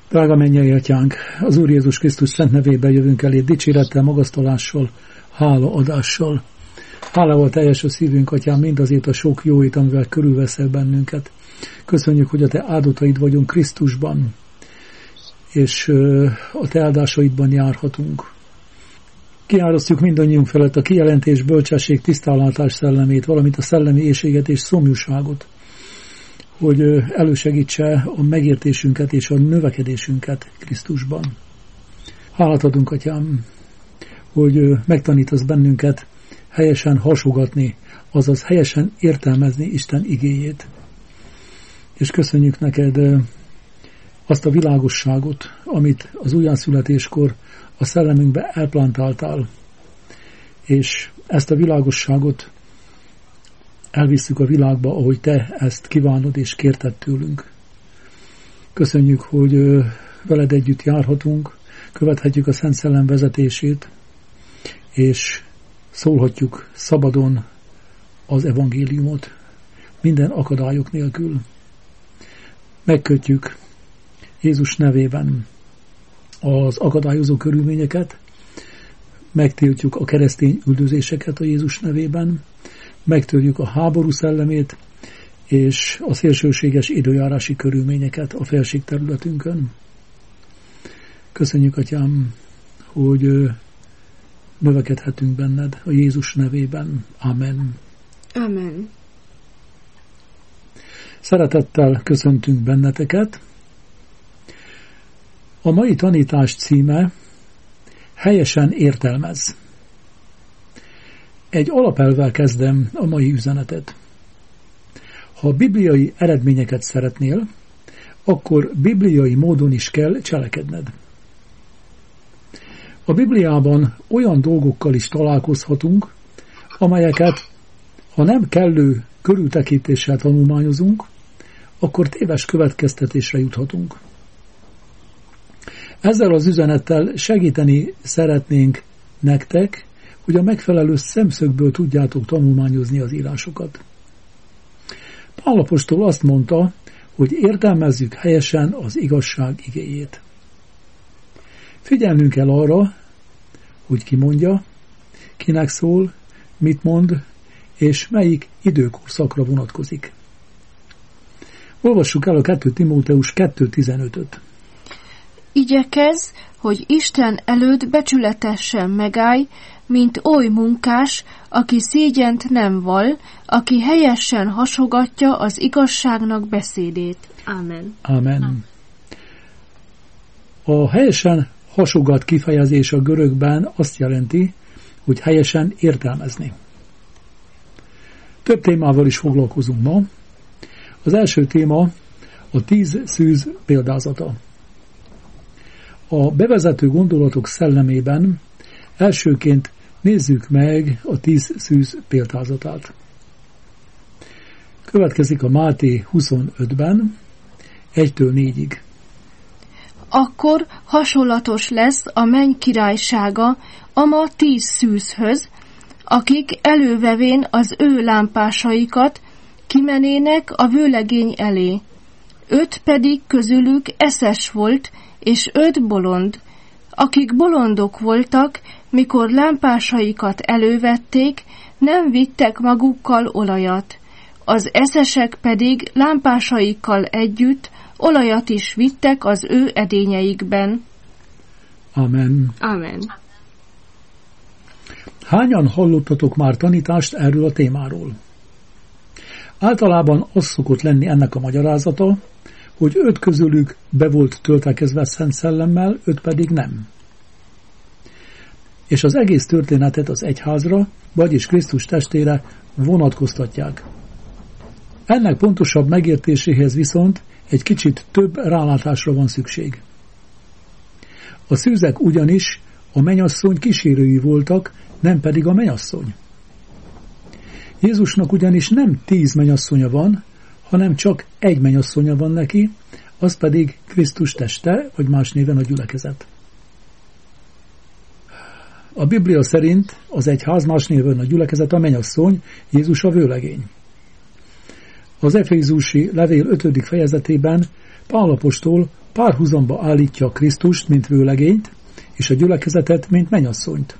Drága mennyei Atyánk, az Úr Jézus Krisztus szent nevében jövünk elé dicsérettel, magasztalással, hálaadással. Hálával teljes a szívünk, Atyám, mindazért a sok jóit, amivel körülveszel bennünket. Köszönjük, hogy a Te áldataid vagyunk Krisztusban, és a Te áldásaidban járhatunk. Kiárasztjuk mindannyiunk felett a kijelentés, bölcsesség, tisztánlátás szellemét, valamint a szellemi éhséget és szomjúságot, hogy elősegítse a megértésünket és a növekedésünket Krisztusban. Hálát adunk, Atyám, hogy megtanítasz bennünket helyesen hasogatni, azaz helyesen értelmezni Isten igéjét. És köszönjük neked azt a világosságot, amit az újjászületéskor a szellemünkbe elplántáltál, és ezt a világosságot elvisszük a világba, ahogy Te ezt kívánod és kérted tőlünk. Köszönjük, hogy veled együtt járhatunk, követhetjük a Szent Szellem vezetését, és szólhatjuk szabadon az evangéliumot, minden akadályok nélkül. Megkötjük Jézus nevében az akadályozó körülményeket, megtiltjuk a keresztény üldözéseket a Jézus nevében, megtörjük a háború szellemét és a szélsőséges időjárási körülményeket a felségterületünkön. Köszönjük, Atyám, hogy növekedhetünk benned a Jézus nevében. Amen. Amen. Szeretettel köszöntünk benneteket. A mai tanítás címe Helyesen értelmez. Egy alapelvvel kezdem a mai üzenetet. Ha bibliai eredményeket szeretnél, akkor bibliai módon is kell cselekedned. A Bibliában olyan dolgokkal is találkozhatunk, amelyeket, ha nem kellő körültekintéssel tanulmányozunk, akkor téves következtetésre juthatunk. Ezzel az üzenettel segíteni szeretnénk nektek, hogy a megfelelő szemszögből tudjátok tanulmányozni az írásokat. Pál apostol azt mondta, hogy értelmezzük helyesen az igazság igéjét. Figyelnünk kell arra, hogy ki mondja, kinek szól, mit mond, és melyik időkorszakra vonatkozik. Olvassuk el a 2 Timóteus 2.15-öt. Igyekezz, hogy Isten előtt becsületesen megállj, mint oly munkás, aki szégyent nem vall, aki helyesen hasogatja az igazságnak beszédét. Amen. Amen. A helyesen hasogat kifejezés a görögben azt jelenti, hogy helyesen értelmezni. Több témával is foglalkozunk ma. Az első téma a 10 szűz példázata. A bevezető gondolatok szellemében elsőként nézzük meg a 10 szűz példázatát. Következik a Máté 25-ben, 1-től 4-ig. Akkor hasonlatos lesz a menny királysága ama 10 szűzhöz, akik elővevén az ő lámpásaikat kimenének a vőlegény elé. 5 pedig közülük eszes volt, és 5 bolond, akik bolondok voltak, mikor lámpásaikat elővették, nem vittek magukkal olajat. Az eszesek pedig lámpásaikkal együtt olajat is vittek az ő edényeikben. Amen. Amen. Hányan hallottatok már tanítást erről a témáról? Általában az szokott lenni ennek a magyarázata, hogy 5 közülük be volt töltekezve Szent Szellemmel, 5 pedig nem. És az egész történetet az egyházra, vagyis Krisztus testére vonatkoztatják. Ennek pontosabb megértéséhez viszont egy kicsit több rálátásra van szükség. A szűzek ugyanis a mennyasszony kísérői voltak, nem pedig a mennyasszony. Jézusnak ugyanis nem 10 mennyasszonya van, hanem csak egy mennyasszonya van neki, az pedig Krisztus teste, vagy más néven a gyülekezet. A Biblia szerint az egyház, más néven a gyülekezet a mennyasszony, Jézus a vőlegény. Az Efézusi levél 5. fejezetében Pál apostol párhuzamba állítja Krisztust, mint vőlegényt, és a gyülekezetet, mint mennyasszonyt.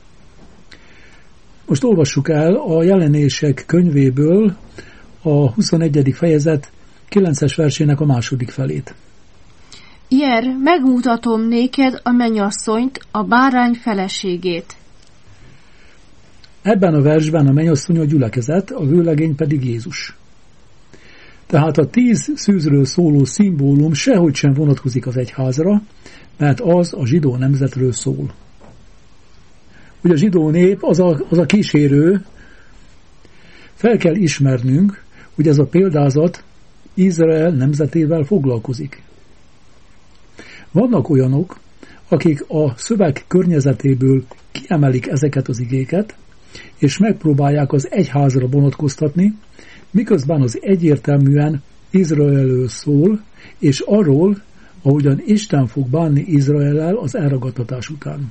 Most olvassuk el a Jelenések könyvéből a 21. fejezet 9-es versének a második felét. Jer, megmutatom néked a mennyasszonyt, a bárány feleségét. Ebben a versben a mennyasszony a gyülekezet, a vőlegény pedig Jézus. Tehát a 10 szűzről szóló szimbólum sehogy sem vonatkozik az egyházra, mert az a zsidó nemzetről szól. Ugye a zsidó nép az a kísérő, fel kell ismernünk, hogy ez a példázat Izrael nemzetével foglalkozik. Vannak olyanok, akik a szöveg környezetéből kiemelik ezeket az igéket, és megpróbálják az egyházra vonatkoztatni, miközben az egyértelműen Izraelről szól, és arról, ahogyan Isten fog bánni Izraellel az elragadtatás után.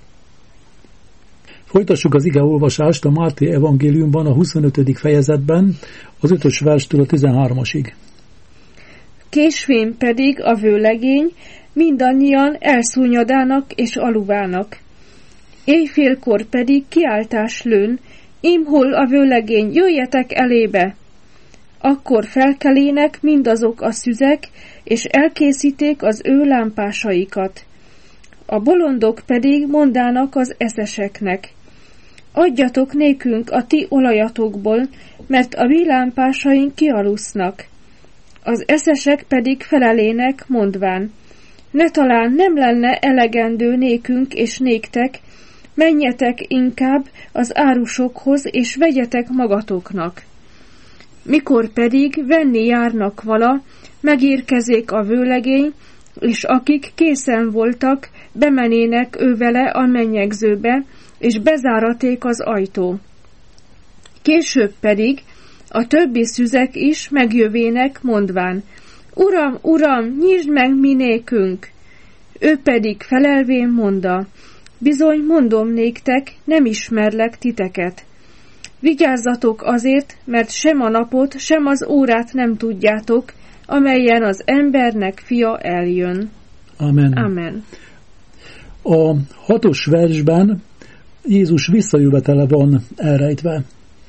Folytassuk az igeolvasást a Máté evangéliumban a 25. fejezetben, az 5. verstől a 13-asig. Késvén pedig a vőlegény mindannyian elszúnyadának és aluvának. Éjfélkor pedig kiáltás lőn, imhol a vőlegény, jöjjetek elébe! Akkor felkelének mindazok a szüzek, és elkészíték az ő lámpásaikat. A bolondok pedig mondának az eszeseknek: adjatok nékünk a ti olajatokból, mert a mi lámpásaink kialusznak. Az eszesek pedig felelének, mondván: ne talán nem lenne elegendő nékünk és néktek, menjetek inkább az árusokhoz, és vegyetek magatoknak. Mikor pedig venni járnak vala, megérkezik a vőlegény, és akik készen voltak, bemenének ővele a mennyegzőbe, és bezáraték az ajtó. Később pedig a többi szüzek is megjövének, mondván: Uram, Uram, nyisd meg mi nékünk! Ő pedig felelvén mondta: bizony mondom néktek, nem ismerlek titeket. Vigyázzatok azért, mert sem a napot, sem az órát nem tudjátok, amelyen az embernek fia eljön. Amen. Amen. A 6. versben Jézus visszajövetele van elrejtve.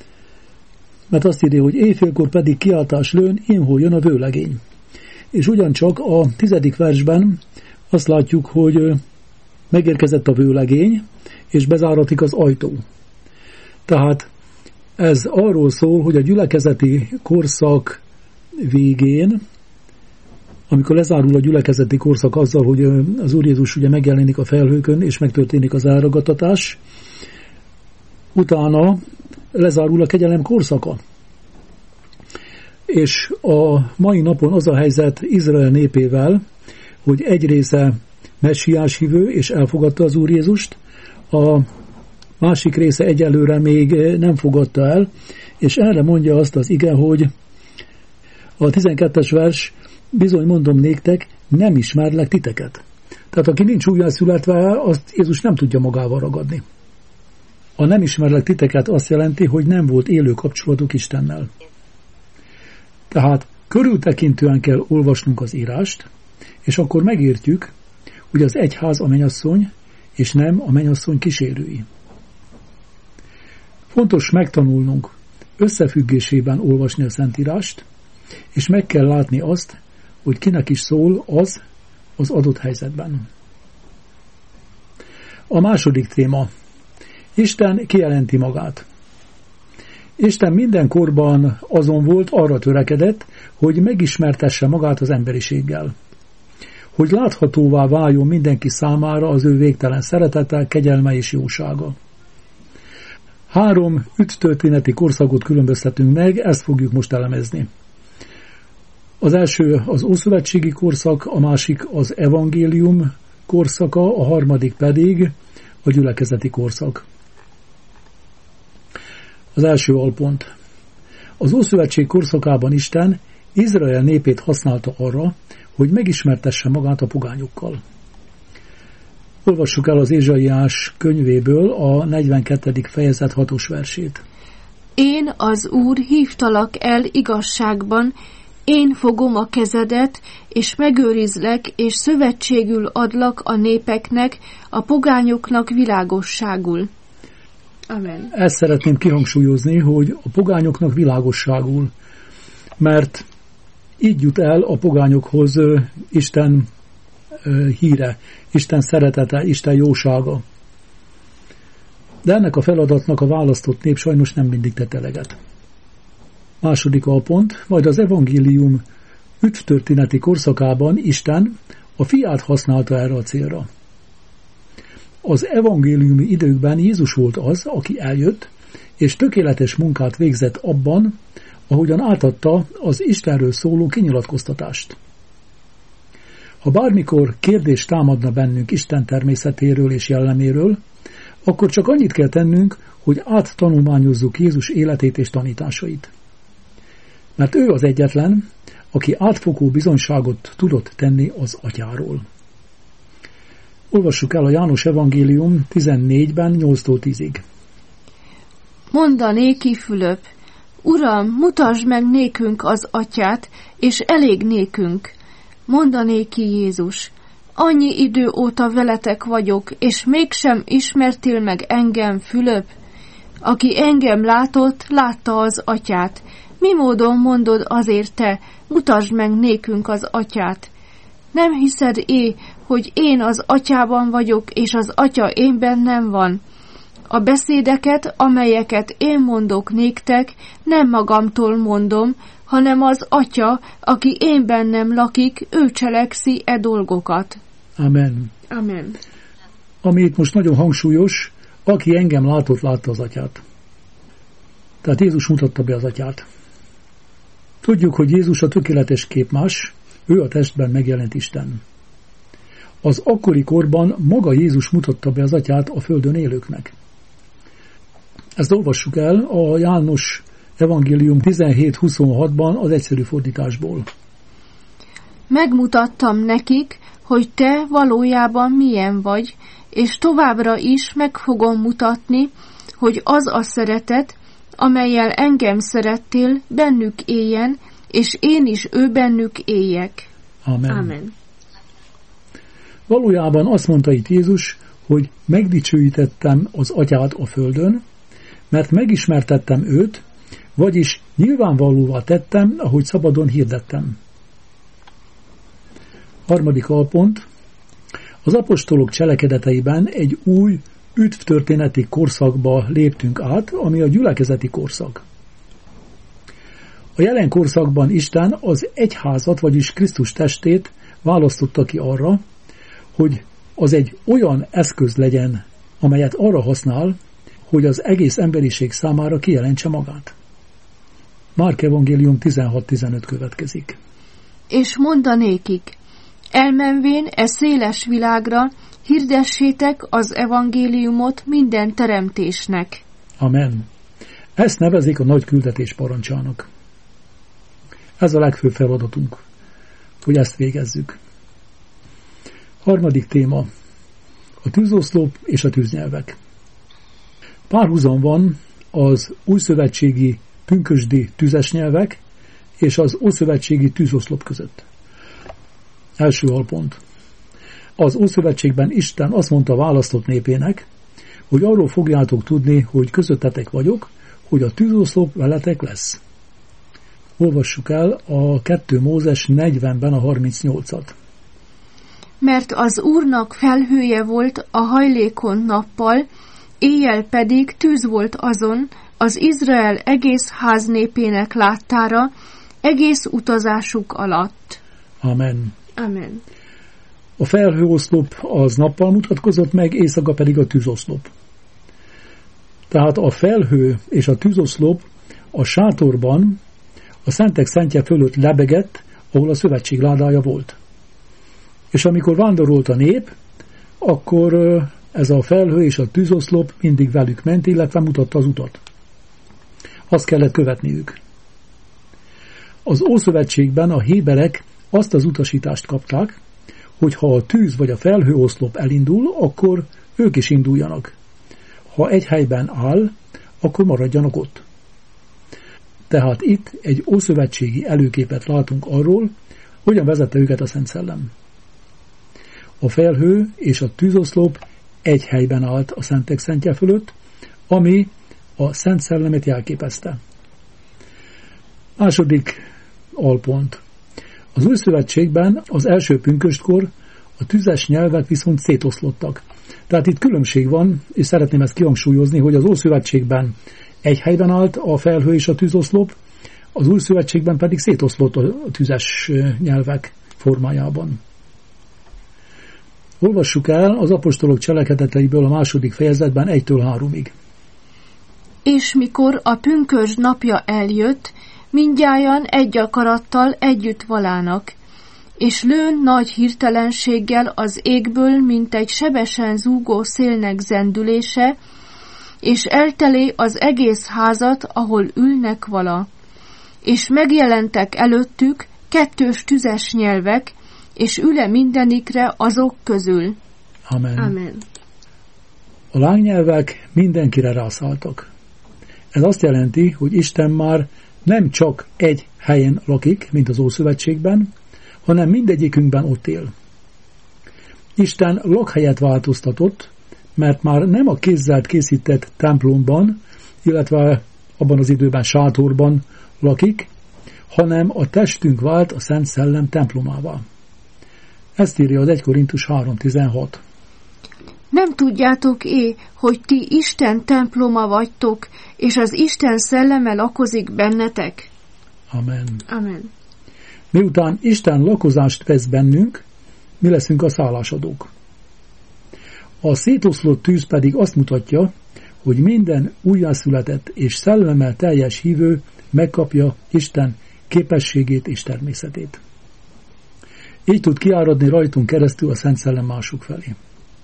Mert azt írja, hogy éjfélkor pedig kiáltás lőn, imhol jön a vőlegény. És ugyancsak a 10. versben azt látjuk, hogy megérkezett a vőlegény, és bezáratik az ajtó. Tehát ez arról szól, hogy a gyülekezeti korszak végén, amikor lezárul a gyülekezeti korszak azzal, hogy az Úr Jézus ugye megjelenik a felhőkön, és megtörténik az elragadtatás, utána lezárul a kegyelem korszaka. És a mai napon az a helyzet Izrael népével, hogy egy része messiás hívő, és elfogadta az Úr Jézust, a másik része egyelőre még nem fogadta el, és erre mondja azt az ige, hogy a 12. vers, bizony mondom néktek, nem ismerlek titeket. Tehát aki nincs újjászületve, azt Jézus nem tudja magával ragadni. A nem ismerlek titeket azt jelenti, hogy nem volt élő kapcsolatuk Istennel. Tehát körültekintően kell olvasnunk az írást, és akkor megértjük, hogy az egyház a mennyasszony, és nem a mennyasszony kísérői. Fontos megtanulnunk összefüggésében olvasni a Szentírást, és meg kell látni azt, hogy kinek is szól az adott helyzetben. A második téma. Isten kijelenti magát. Isten minden korban azon volt, arra törekedett, hogy megismertesse magát az emberiséggel. Hogy láthatóvá váljon mindenki számára az ő végtelen szeretete, kegyelme és jósága. 3 üttörténeti korszakot különböztetünk meg, ezt fogjuk most elemezni. Az első az ószövetségi korszak, a másik az evangélium korszaka, a harmadik pedig a gyülekezeti korszak. Az első alpont. Az Ószövetség korszakában Isten Izrael népét használta arra, hogy megismertesse magát a pogányokkal. Olvassuk el az Ézsaiás könyvéből a 42. fejezet 6. versét. Én, az Úr, hívtalak el igazságban, én fogom a kezedet, és megőrizlek, és szövetségül adlak a népeknek, a pogányoknak világosságul. Amen. Ezt szeretném kihangsúlyozni, hogy a pogányoknak világosságul, mert így jut el a pogányokhoz Isten híre, Isten szeretete, Isten jósága. De ennek a feladatnak a választott nép sajnos nem mindig tett eleget. Második alpont, majd az evangélium üdvtörténeti korszakában Isten a fiát használta erre a célra. Az evangéliumi időkben Jézus volt az, aki eljött, és tökéletes munkát végzett abban, ahogyan átadta az Istenről szóló kinyilatkoztatást. Ha bármikor kérdés támadna bennünk Isten természetéről és jelleméről, akkor csak annyit kell tennünk, hogy áttanulmányozzuk Jézus életét és tanításait. Mert ő az egyetlen, aki átfogó bizonyságot tudott tenni az Atyáról. Olvassuk el a János evangélium 14-ben 8-tól 10-ig. Mondta néki Fülöp: Uram, mutasd meg nékünk az Atyát, és elég nékünk. Mondta néki Jézus: Annyi idő óta veletek vagyok, és mégsem ismertél meg engem, Fülöp? Aki engem látott, látta az Atyát. Mi módon mondod azért te: mutasd meg nékünk az Atyát? Nem hiszed hogy én az Atyában vagyok, és az Atya én bennem van? A beszédeket, amelyeket én mondok néktek, nem magamtól mondom, hanem az Atya, aki én bennem lakik, ő cselekszi e dolgokat. Amen. Amen. Ami itt most nagyon hangsúlyos, aki engem látott, látta az Atyát. Tehát Jézus mutatta be az Atyát. Tudjuk, hogy Jézus a tökéletes képmás, ő a testben megjelent Isten. Az akkori korban maga Jézus mutatta be az Atyát a földön élőknek. Ezt olvassuk el a János evangélium 17-26-ban az egyszerű fordításból. Megmutattam nekik, hogy te valójában milyen vagy, és továbbra is meg fogom mutatni, hogy az a szeretet, amellyel engem szerettél, bennük éljen, és én is ő bennük éljek. Amen. Amen. Valójában azt mondta itt Jézus, hogy megdicsőítettem az Atyát a földön, mert megismertettem őt, vagyis nyilvánvalóvá tettem, ahogy szabadon hirdettem. Harmadik alpont. Az apostolok cselekedeteiben egy új üdvtörténeti korszakba léptünk át, ami a gyülekezeti korszak. A jelen korszakban Isten az egyházat, vagyis Krisztus testét választotta ki arra, hogy az egy olyan eszköz legyen, amelyet arra használ, hogy az egész emberiség számára kijelentse magát. Márk evangélium 16-15 következik. És mondanékik: elmenvén e széles világra hirdessétek az evangéliumot minden teremtésnek. Amen. Ezt nevezik a nagy küldetés parancsának. Ez a legfőbb feladatunk, hogy ezt végezzük. Harmadik téma. A tűzoszlop és a tűznyelvek. Párhuzam van az újszövetségi pünkösdi tüzes nyelvek és az ószövetségi tűzoszlop között. Első alpont. Az Ószövetségben Isten azt mondta a választott népének, hogy arról fogjátok tudni, hogy közöttetek vagyok, hogy a tűzoszlop veletek lesz. Olvassuk el a 2 Mózes 40-ben a 38-at. Mert az Úrnak felhője volt a hajlékon nappal, éjjel pedig tűz volt azon, az Izrael egész ház népének láttára, egész utazásuk alatt. Amen. Amen. A felhőoszlop az nappal mutatkozott meg, éjszaka pedig a tűzoszlop. Tehát a felhő és a tűzoszlop a sátorban, a szentek szentje fölött lebegett, ahol a szövetség ládája volt. És amikor vándorolt a nép, akkor ez a felhő és a tűzoszlop mindig velük ment, illetve mutatta az utat. Azt kellett követniük. Az Ószövetségben a héberek azt az utasítást kapták, hogy ha a tűz vagy a felhőoszlop elindul, akkor ők is induljanak. Ha egy helyben áll, akkor maradjanak ott. Tehát itt egy ószövetségi előképet látunk arról, hogyan vezette őket a Szent Szellem. A felhő és a tűzoszlop egy helyben állt a Szentek Szentje fölött, ami a Szent Szellemet jelképezte. Második alpont. Az új szövetségben az első pünköstkor a tüzes nyelvek viszont szétoszlottak. Tehát itt különbség van, és szeretném ezt kihangsúlyozni, hogy az Ószövetségben egy helyben állt a felhő és a tűzoszlop, az új szövetségben pedig szétoszlott a tüzes nyelvek formájában. Olvassuk el az apostolok cselekedeteiből a 2. fejezetben 1-3-ig. És mikor a pünkösd napja eljött, mindnyájan egy akarattal együtt valának, és lőn nagy hirtelenséggel az égből, mint egy sebesen zúgó szélnek zendülése, és eltelé az egész házat, ahol ülnek vala. És megjelentek előttük 2 tüzes nyelvek, és üle mindenikre azok közül. Amen. Amen. A lángnyelvek mindenkire rászálltak. Ez azt jelenti, hogy Isten már nem csak egy helyen lakik, mint az Ószövetségben, hanem mindegyikünkben ott él. Isten lakhelyet változtatott, mert már nem a kézzel készített templomban, illetve abban az időben sátorban lakik, hanem a testünk vált a Szent Szellem templomává. Ezt írja az 1 Korintus 3:16. Nem tudjátok-é, hogy ti Isten temploma vagytok, és az Isten szelleme lakozik bennetek? Amen. Amen. Miután Isten lakozást vesz bennünk, mi leszünk a szállásadók. A szétoszlott tűz pedig azt mutatja, hogy minden újjászületett és szellemmel teljes hívő megkapja Isten képességét és természetét. Így tud kiáradni rajtunk keresztül a Szent Szellem mások felé.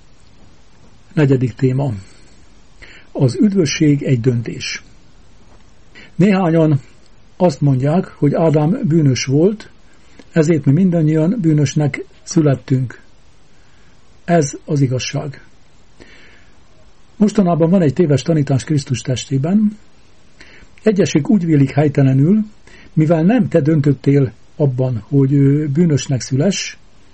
4. téma. Az üdvösség egy döntés. Néhányan azt mondják, hogy Ádám bűnös volt, ezért mi mindannyian bűnösnek születtünk. Ez az igazság. Mostanában van egy téves tanítás Krisztus testében. Egyesek úgy vélik helytelenül, mivel nem te döntöttél abban, hogy bűnösnek szüless,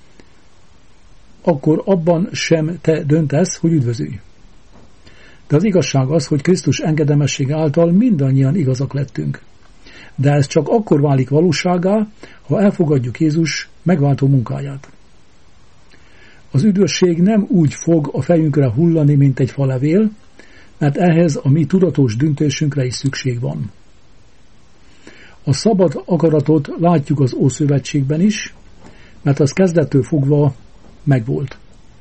akkor abban sem te döntesz, hogy üdvözülj. De az igazság az, hogy Krisztus engedelmesség által mindannyian igazak lettünk. De ez csak akkor válik valósággá, ha elfogadjuk Jézus megváltó munkáját. Az üdvösség nem úgy fog a fejünkre hullani, mint egy falevél, mert ehhez a mi tudatos döntésünkre is szükség van. A szabad akaratot látjuk az Ószövetségben is, mert az kezdettől fogva megvolt.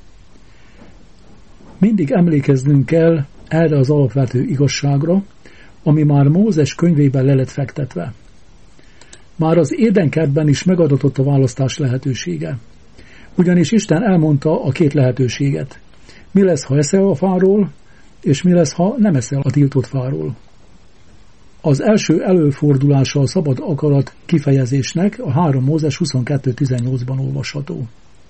Mindig emlékeznünk kell erre az alapvető igazságra, ami már Mózes könyvében le lett fektetve. Már az Édenkertben is megadatott a választás lehetősége. Ugyanis Isten elmondta a 2 lehetőséget. Mi lesz, ha eszel a fáról, és mi lesz, ha nem eszel a tiltott fáról. Az első előfordulása a szabad akarat kifejezésnek a 3 Mózes 22:18-ban olvasható.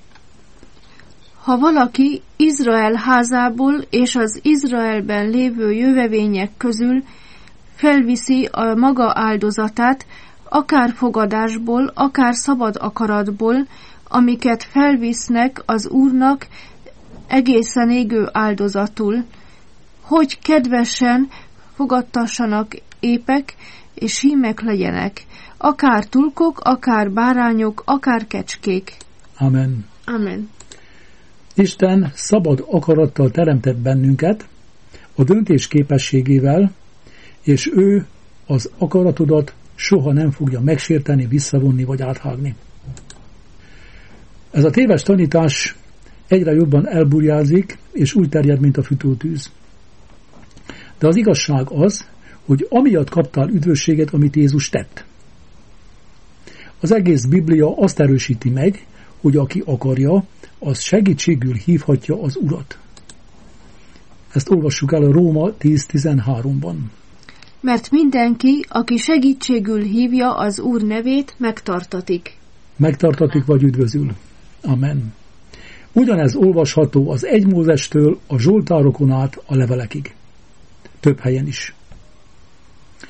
Ha valaki Izrael házából és az Izraelben lévő jövevények közül felviszi a maga áldozatát, akár fogadásból, akár szabad akaratból, amiket felvisznek az Úrnak egészen égő áldozatul, hogy kedvesen fogadtassanak épek és hímek legyenek, akár tulkok, akár bárányok, akár kecskék. Amen. Amen. Isten szabad akarattal teremtett bennünket, a döntés képességével, és ő az akaratodat soha nem fogja megsérteni, visszavonni vagy áthágni. Ez a téves tanítás egyre jobban elburjázik, és úgy terjed, mint a fütőtűz. De az igazság az, hogy amiatt kaptál üdvösséget, amit Jézus tett. Az egész Biblia azt erősíti meg, hogy aki akarja, az segítségül hívhatja az Urat. Ezt olvassuk el a Róma 10:13-ban. Mert mindenki, aki segítségül hívja az Úr nevét, megtartatik. Megtartatik vagy üdvözül. Amen. Ugyanez olvasható az 1 Mózestől a Zsoltárokon át a levelekig. Több helyen is.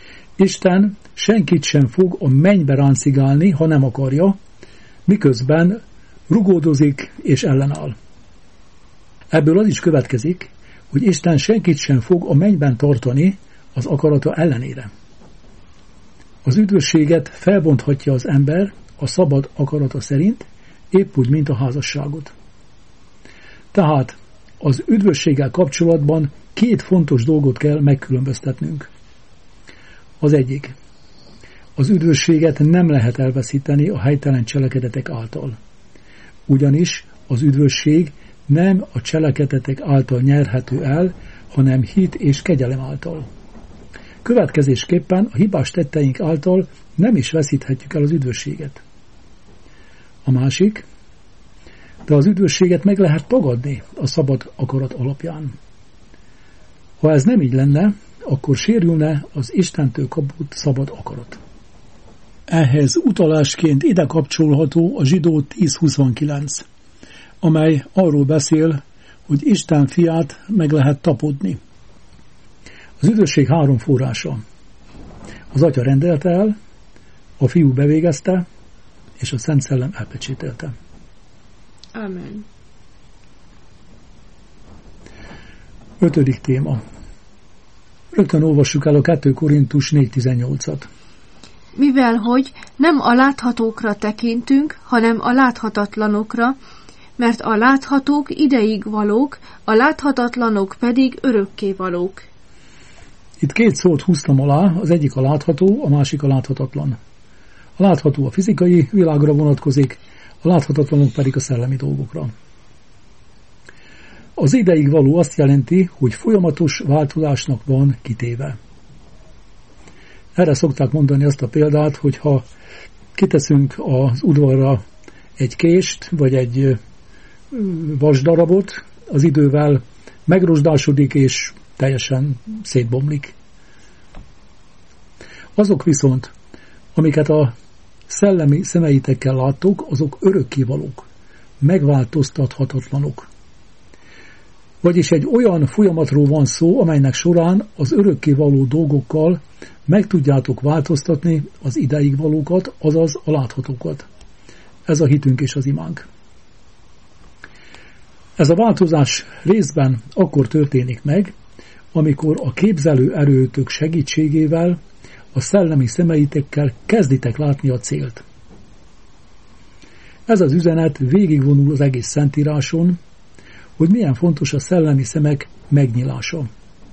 Isten senkit sem fog a mennybe ráncigálni, ha nem akarja, miközben rugódozik és ellenáll. Ebből az is következik, hogy Isten senkit sem fog a mennyben tartani az akarata ellenére. Az üdvösséget felbonthatja az ember a szabad akarata szerint, épp úgy, mint a házasságot. Tehát az üdvösséggel kapcsolatban két fontos dolgot kell megkülönböztetnünk. Az egyik. Az üdvösséget nem lehet elveszíteni a helytelen cselekedetek által. Ugyanis az üdvösség nem a cselekedetek által nyerhető el, hanem hit és kegyelem által. Következésképpen a hibás tetteink által nem is veszíthetjük el az üdvösséget. A másik, de az üdvösséget meg lehet tagadni a szabad akarat alapján. Ha ez nem így lenne, akkor sérülne az Istentől kapott szabad akarat. Ehhez utalásként ide kapcsolható a Zsidó 10.29, amely arról beszél, hogy Isten fiát meg lehet tapodni. Az üdvösség három forrása. Az Atya rendelte el, a Fiú bevégezte, és a Szent Szellem elpecsételte. Amen. 5. téma. Rögtön olvassuk el a 2 Korintus 4.18-at. Mivel, hogy nem a láthatókra tekintünk, hanem a láthatatlanokra, mert a láthatók ideig valók, a láthatatlanok pedig örökké valók. Itt két szót húztam alá, az egyik a látható, a másik a láthatatlan. A látható a fizikai világra vonatkozik, a láthatatlanok pedig a szellemi dolgokra. Az ideig való azt jelenti, hogy folyamatos változásnak van kitéve. Erre szokták mondani azt a példát, hogy ha kiteszünk az udvarra egy kést, vagy egy vasdarabot, az idővel megrosdásodik és teljesen szétbomlik. Azok viszont, amiket a szellemi szemeitekkel láttok, azok örökkévalók, megváltoztathatatlanok. Vagyis egy olyan folyamatról van szó, amelynek során az örökkévaló dolgokkal meg tudjátok változtatni az ideig valókat, azaz a láthatókat. Ez a hitünk és az imánk. Ez a változás részben akkor történik meg, amikor a képzelő erőtök segítségével, a szellemi szemeitekkel kezditek látni a célt. Ez az üzenet végigvonul az egész Szentíráson, hogy milyen fontos a szellemi szemek megnyilása.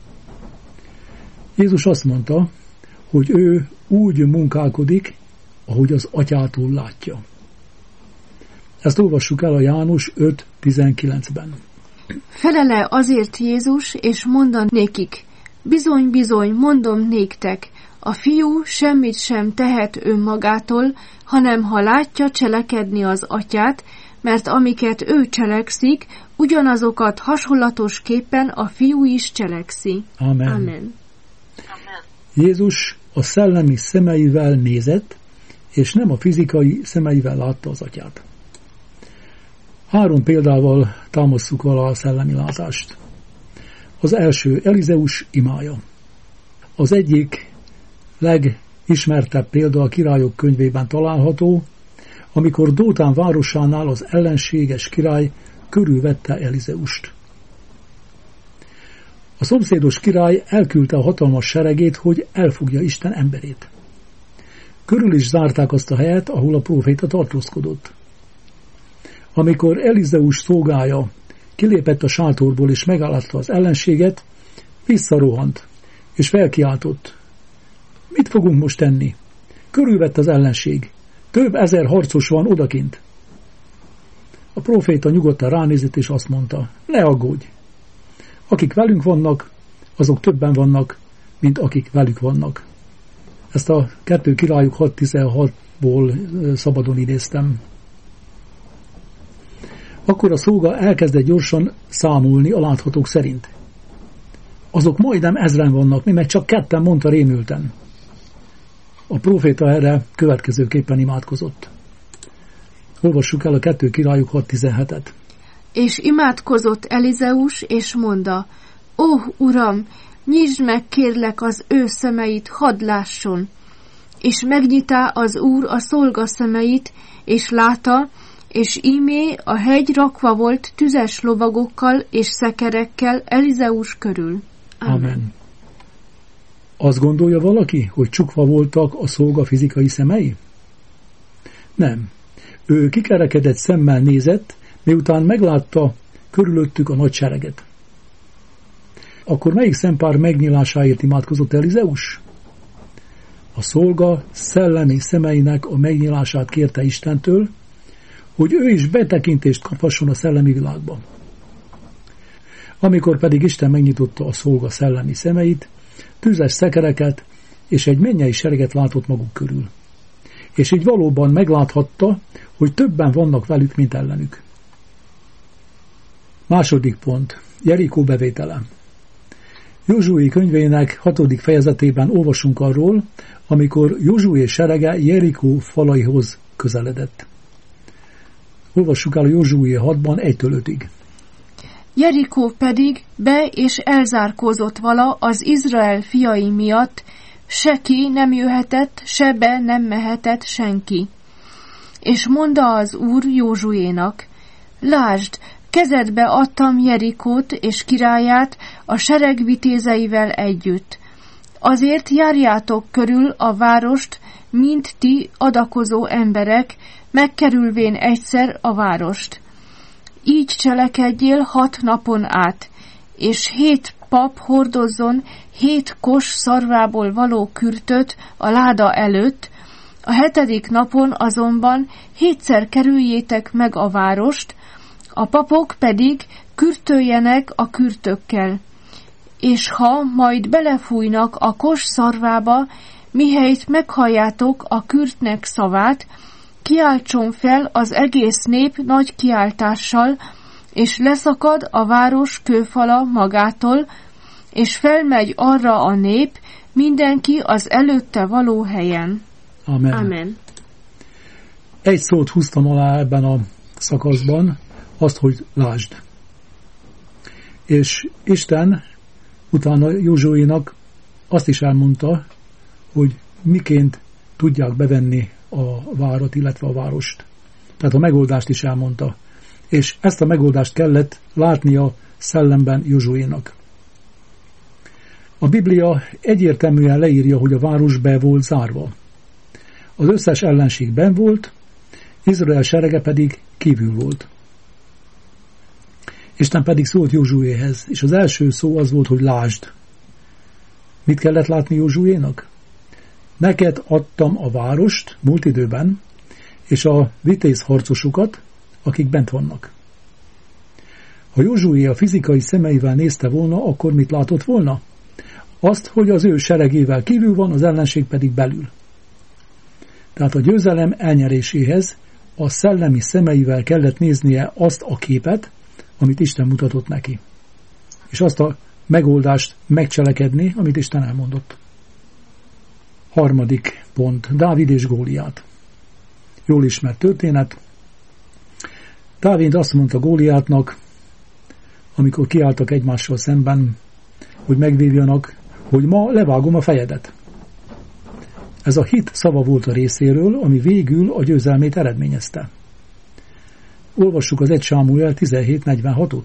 Jézus azt mondta, hogy ő úgy munkálkodik, ahogy az Atyától látja. Ezt olvassuk el a János 5.19-ben. Felele azért Jézus, és mondanékik, bizony, bizony, mondom néktek, a fiú semmit sem tehet önmagától, hanem ha látja cselekedni az Atyát, mert amiket ő cselekszik, ugyanazokat hasonlatosképpen a fiú is cselekszi. Amen. Amen. Jézus a szellemi szemeivel nézett, és nem a fizikai szemeivel látta az Atyát. 3 példával támasztjuk alá a szellemi látást. Az első Elizeus imája. Az egyik legismertebb példa a Királyok könyvében található, amikor Dótán városánál az ellenséges király körülvette Elizeust. A szomszédos király elküldte a hatalmas seregét, hogy elfogja Isten emberét. Körül is zárták azt a helyet, ahol a próféta tartózkodott. Amikor Elizeus szolgája kilépett a sátorból és megállátta az ellenséget, visszarohant, és felkiáltott. Mit fogunk most tenni? Körülvett az ellenség. Több ezer harcos van odakint. A próféta nyugodtan ránézett, és azt mondta, ne aggódj. Akik velünk vannak, azok többen vannak, mint akik velük vannak. Ezt a 2 Királyok 6.16-ból szabadon idéztem. Akkor a szolga elkezdett gyorsan számolni a láthatók szerint. Azok majdnem 1000 vannak, mi meg csak 2 mondta rémülten. A próféta erre következőképpen imádkozott. Olvassuk el a 2 Királyok 6.17-et. És imádkozott Elizeus, és mondta, ó, Uram, nyisd meg kérlek az ő szemeit, hadd lásson. És megnyitá az Úr a szolga szemeit, és látta, és ímé a hegy rakva volt tüzes lovagokkal és szekerekkel Elizeus körül. Amen. Azt gondolja valaki, hogy csukva voltak a szolga fizikai szemei? Nem. Ő kikerekedett szemmel nézett, miután meglátta körülöttük a nagy sereget. Akkor melyik szempár megnyilásáért imádkozott Elizeus? A szolga szellemi szemeinek a megnyilását kérte Istentől, hogy ő is betekintést kaphasson a szellemi világba. Amikor pedig Isten megnyitotta a szolga szellemi szemeit, tüzes szekereket és egy mennyei sereget látott maguk körül. És így valóban megláthatta, hogy többen vannak velük, mint ellenük. Második pont. Jerikó bevétele. Józsué könyvének 6. fejezetében olvasunk arról, amikor Józsué serege Jerikó falaihoz közeledett. Olvassuk el a Józsué 6-ban 1-től 5-ig. Jerikó pedig be és elzárkózott vala az Izrael fiai miatt, se ki nem jöhetett, se be nem mehetett senki. És mondta az Úr Józsuénak, lásd, kezedbe adtam Jerikót és királyát a sereg vitézeivel együtt. Azért járjátok körül a várost, mint ti adakozó emberek, megkerülvén egyszer a várost. Így cselekedjél 6 napon át, és 7 pap hordozzon 7 kos szarvából való kürtöt a láda előtt, a 7. napon azonban 7-szer kerüljétek meg a várost, a papok pedig kürtöljenek a kürtökkel. És ha majd belefújnak a kos szarvába, mihelyt meghalljátok a kürtnek szavát, kiáltson fel az egész nép nagy kiáltással, és leszakad a város kőfala magától, és felmegy arra a nép, mindenki az előtte való helyen. Amen. Amen. Egy szót húztam alá ebben a szakaszban, azt, hogy lásd. És Isten utána Józsuénak azt is elmondta, hogy miként tudják bevenni a várat, illetve a várost. Tehát a megoldást is elmondta. És ezt a megoldást kellett látnia szellemben Józsuénak. A Biblia egyértelműen leírja, hogy a város be volt zárva. Az összes ellenség benn volt, Izrael serege pedig kívül volt. Isten pedig szólt Józsuéhez, és az első szó az volt, hogy lásd. Mit kellett látni Józsuénak? Neked adtam a várost múlt időben, és a vitéz harcosokat, akik bent vannak. Ha Józsué a fizikai szemeivel nézte volna, akkor mit látott volna? Azt, hogy az ő seregével kívül van, az ellenség pedig belül. Tehát a győzelem elnyeréséhez a szellemi szemeivel kellett néznie azt a képet, amit Isten mutatott neki. És azt a megoldást megcselekedni, amit Isten elmondott. 3. pont. Dávid és Góliát. Jól ismert történet. Dávid azt mondta Góliátnak, amikor kiálltak egymással szemben, hogy megvívjanak, hogy ma levágom a fejedet. Ez a hit szava volt a részéről, ami végül a győzelmét eredményezte. Olvassuk az 1 Sámuel 17:46-ot.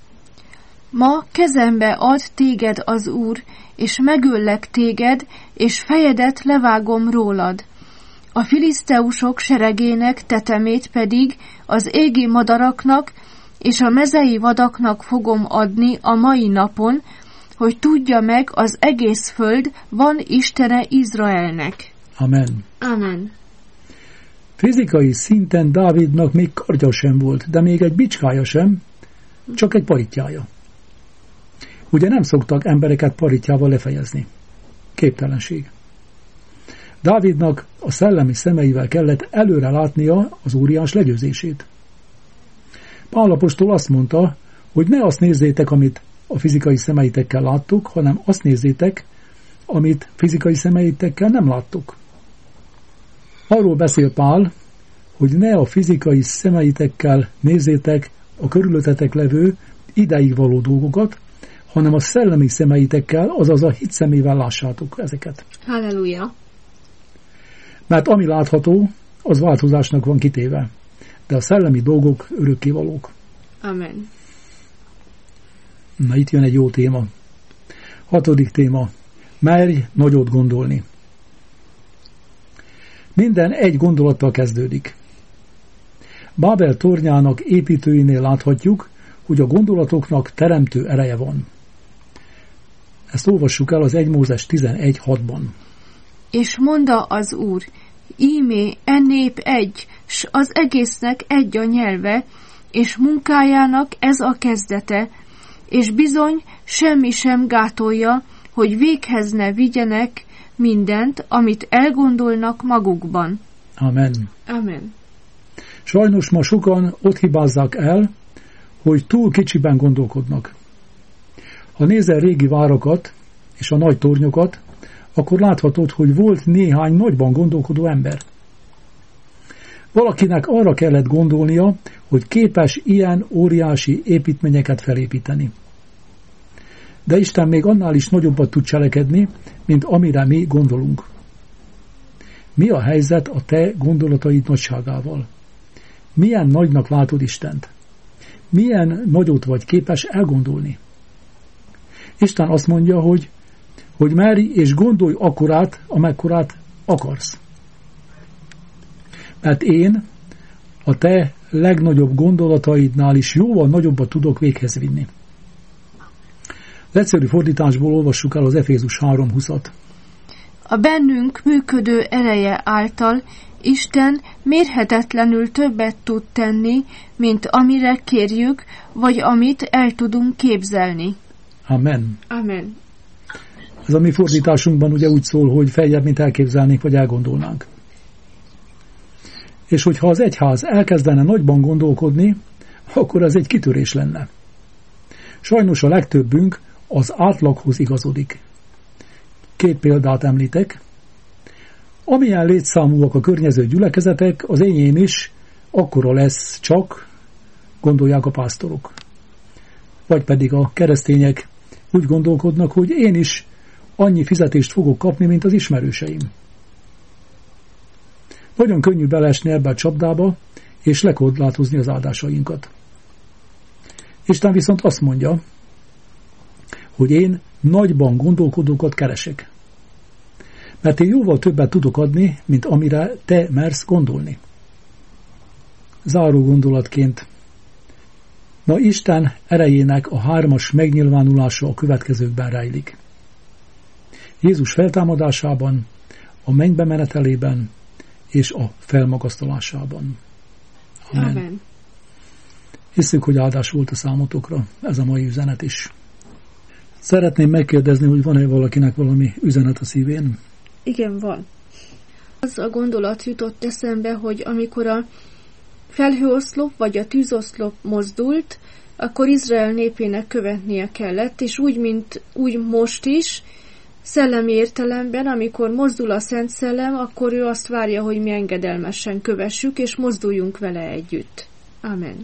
Ma kezembe ad téged az Úr, és megöllek téged, és fejedet levágom rólad. A filiszteusok seregének tetemét pedig az égi madaraknak és a mezei vadaknak fogom adni a mai napon, hogy tudja meg az egész föld, van Istene Izraelnek. Amen. Amen. Fizikai szinten Dávidnak még kardja sem volt, de még egy bicskája sem, csak egy paritjája. Ugye nem szoktak embereket paritjával lefejezni. Képtelenség. Dávidnak a szellemi szemeivel kellett előre látnia az óriás legyőzését. Pál apostol azt mondta, hogy ne azt nézzétek, amit a fizikai szemeitekkel láttuk, hanem azt nézzétek, amit fizikai szemeitekkel nem láttuk. Arról beszél Pál, hogy ne a fizikai szemeitekkel nézzétek a körülöttetek levő ideig való dolgokat, hanem a szellemi szemeitekkel, azaz a hit szemével lássátok ezeket. Halleluja! Mert ami látható, az változásnak van kitéve, de a szellemi dolgok örökkévalók. Amen. Na, itt jön egy jó téma. 6. téma. Merj nagyot gondolni. Minden egy gondolattal kezdődik. Bábel tornyának építőinél láthatjuk, hogy a gondolatoknak teremtő ereje van. Ezt olvassuk el az 1 Mózes 11.6-ban. És mondta az Úr, íme e nép egy, s az egésznek egy a nyelve, és munkájának ez a kezdete, és bizony semmi sem gátolja, hogy véghez ne vigyenek mindent, amit elgondolnak magukban. Amen. Amen. Sajnos ma sokan ott hibázzák el, hogy túl kicsiben gondolkodnak. Ha nézel régi várakat és a nagy tornyokat, akkor láthatod, hogy volt néhány nagyban gondolkodó ember. Valakinek arra kellett gondolnia, hogy képes ilyen óriási építményeket felépíteni. De Isten még annál is nagyobbat tud cselekedni, mint amire mi gondolunk. Mi a helyzet a te gondolataid nagyságával? Milyen nagynak látod Istent? Milyen nagyot vagy képes elgondolni? Isten azt mondja, hogy merj és gondolj akkorát, amekkorát akarsz. Mert én a te legnagyobb gondolataidnál is jóval nagyobbat tudok véghez vinni. Az egyszerű fordításból olvassuk el az Efézus 3.20-at. A bennünk működő ereje által Isten mérhetetlenül többet tud tenni, mint amire kérjük, vagy amit el tudunk képzelni. Amen. Amen. Ez a mi fordításunkban ugye úgy szól, hogy feljebb, mint elképzelnénk, vagy elgondolnánk. És hogyha az egyház elkezdene nagyban gondolkodni, akkor ez egy kitörés lenne. Sajnos a legtöbbünk az átlaghoz igazodik. 2 példát említek. Amilyen létszámúak a környező gyülekezetek, az enyém is akkora lesz csak, gondolják a pásztorok. Vagy pedig a keresztények úgy gondolkodnak, hogy én is annyi fizetést fogok kapni, mint az ismerőseim. Nagyon könnyű beleesni ebbe a csapdába, és lekorlátozni az áldásainkat. Isten viszont azt mondja, hogy én nagyban gondolkodókat keresek. Mert én jóval többet tudok adni, mint amire te mersz gondolni. Záró gondolatként. Na, Isten erejének a 3-as megnyilvánulása a következőkben rejlik. Jézus feltámadásában, a mennybe menetelében és a felmagasztalásában. Amen. Amen. Hisszük, hogy áldás volt a számotokra ez a mai üzenet is. Szeretném megkérdezni, hogy van-e valakinek valami üzenet a szívén? Igen, van. Az a gondolat jutott eszembe, hogy amikor a felhőoszlop vagy a tűzoszlop mozdult, akkor Izrael népének követnie kellett, és úgy most is, szellemi értelemben, amikor mozdul a Szent Szellem, akkor ő azt várja, hogy mi engedelmesen kövessük, és mozduljunk vele együtt. Amen.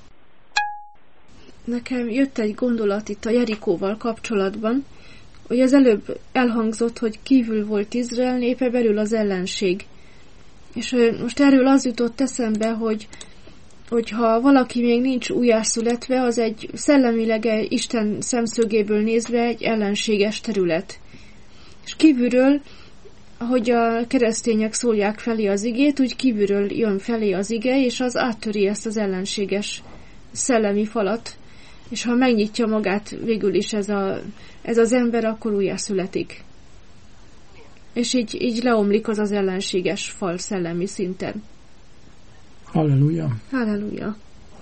Nekem jött egy gondolat itt a Jerikóval kapcsolatban, hogy az előbb elhangzott, hogy kívül volt Izrael népe, belül az ellenség. És most erről az jutott eszembe, hogy ha valaki még nincs újjászületve, az egy szellemileg Isten szemszögéből nézve egy ellenséges terület. És kívülről, ahogy a keresztények szólják felé az igét, úgy kívülről jön felé az ige, és az áttöri ezt az ellenséges szellemi falat. És ha megnyitja magát végül is ez az ember, akkor újjászületik. És így leomlik az ellenséges fal szellemi szinten. Halleluja. Halleluja.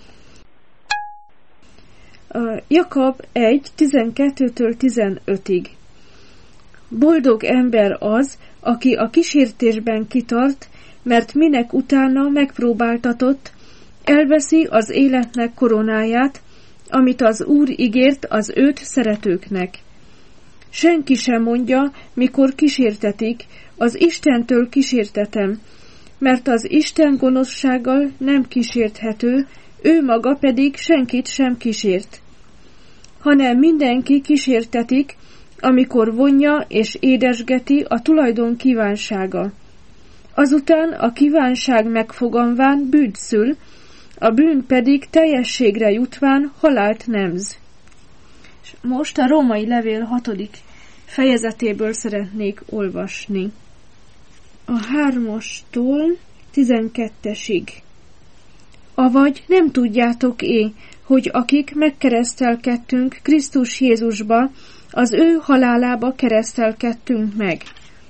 Jakab 1, 12-től 15-ig. Boldog ember az, aki a kísértésben kitart, mert minek utána megpróbáltatott, elveszi az életnek koronáját, amit az Úr ígért az őt szeretőknek. Senki sem mondja, mikor kísértetik, az Istentől kísértetem, mert az Isten gonoszsággal nem kísérthető, ő maga pedig senkit sem kísért. hanem mindenki kísértetik, amikor vonja és édesgeti a tulajdon kívánsága. Azután a kívánság megfoganván bűnt szül, a bűn pedig teljességre jutván halált nemz. Most a római levél 6. fejezetéből szeretnék olvasni. A 3-tól 12-esig. Avagy nem tudjátok-é, hogy akik megkeresztelkedtünk Krisztus Jézusba, az ő halálába keresztelkedtünk meg.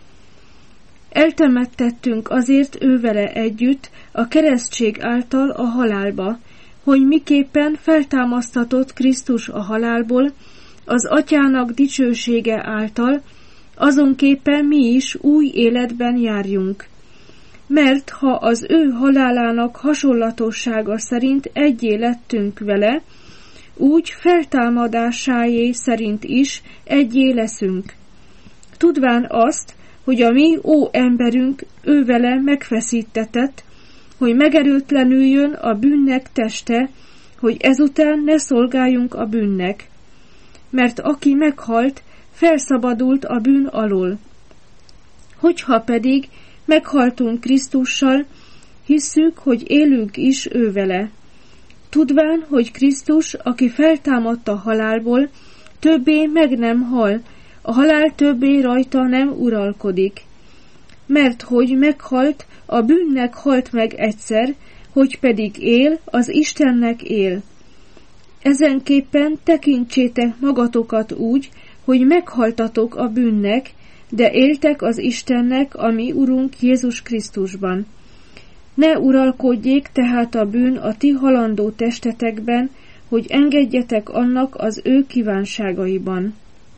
Eltemettettünk azért ővele együtt a keresztség által a halálba, hogy miképpen feltámasztatott Krisztus a halálból, az Atyának dicsősége által, azonképpen mi is új életben járjunk. Mert ha az ő halálának hasonlatossága szerint egyé lettünk vele, úgy feltámadásáé szerint is egyé leszünk. Tudván azt, hogy a mi emberünk ővele megfeszítetett, hogy megerőtlenüljön a bűnnek teste, hogy ezután ne szolgáljunk a bűnnek. Mert aki meghalt, felszabadult a bűn alól. Hogyha pedig meghaltunk Krisztussal, hisszük, hogy élünk is ővele. Tudván, hogy Krisztus, aki feltámadt a halálból, többé meg nem hal, a halál többé rajta nem uralkodik. Mert hogy meghalt, a bűnnek halt meg egyszer, hogy pedig él, az Istennek él. Ezenképpen tekintsétek magatokat úgy, hogy meghaltatok a bűnnek, de éltek az Istennek, a mi Urunk Jézus Krisztusban. Ne uralkodjék tehát a bűn a ti halandó testetekben, hogy engedjetek annak az ő kívánságaiban.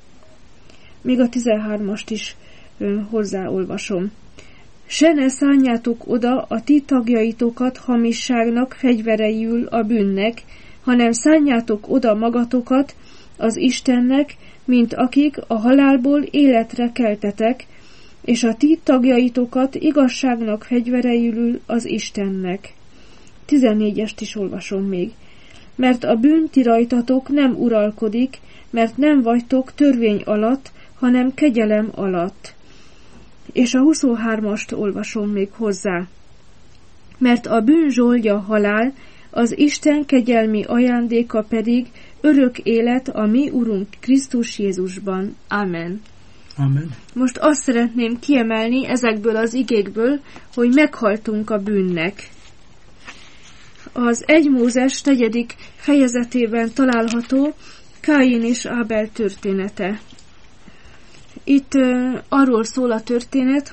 Még a 13-ast is hozzáolvasom. Se ne szánjátok oda a ti tagjaitokat hamisságnak fegyvereiül a bűnnek, hanem szánjátok oda magatokat az Istennek, mint akik a halálból életre keltetek, és a ti tagjaitokat igazságnak fegyvereiül az Istennek. 14-est is olvasom még. Mert a bűn ti rajtatok nem uralkodik, mert nem vagytok törvény alatt, hanem kegyelem alatt. És a 23-ast olvasom még hozzá. Mert a bűn zsoldja halál, az Isten kegyelmi ajándéka pedig örök élet a mi Urunk Krisztus Jézusban. Amen. Amen. Most azt szeretném kiemelni ezekből az igékből, hogy meghaltunk a bűnnek. Az 1 Mózes 4. fejezetében található Káin és Ábel története. Itt arról szól a történet,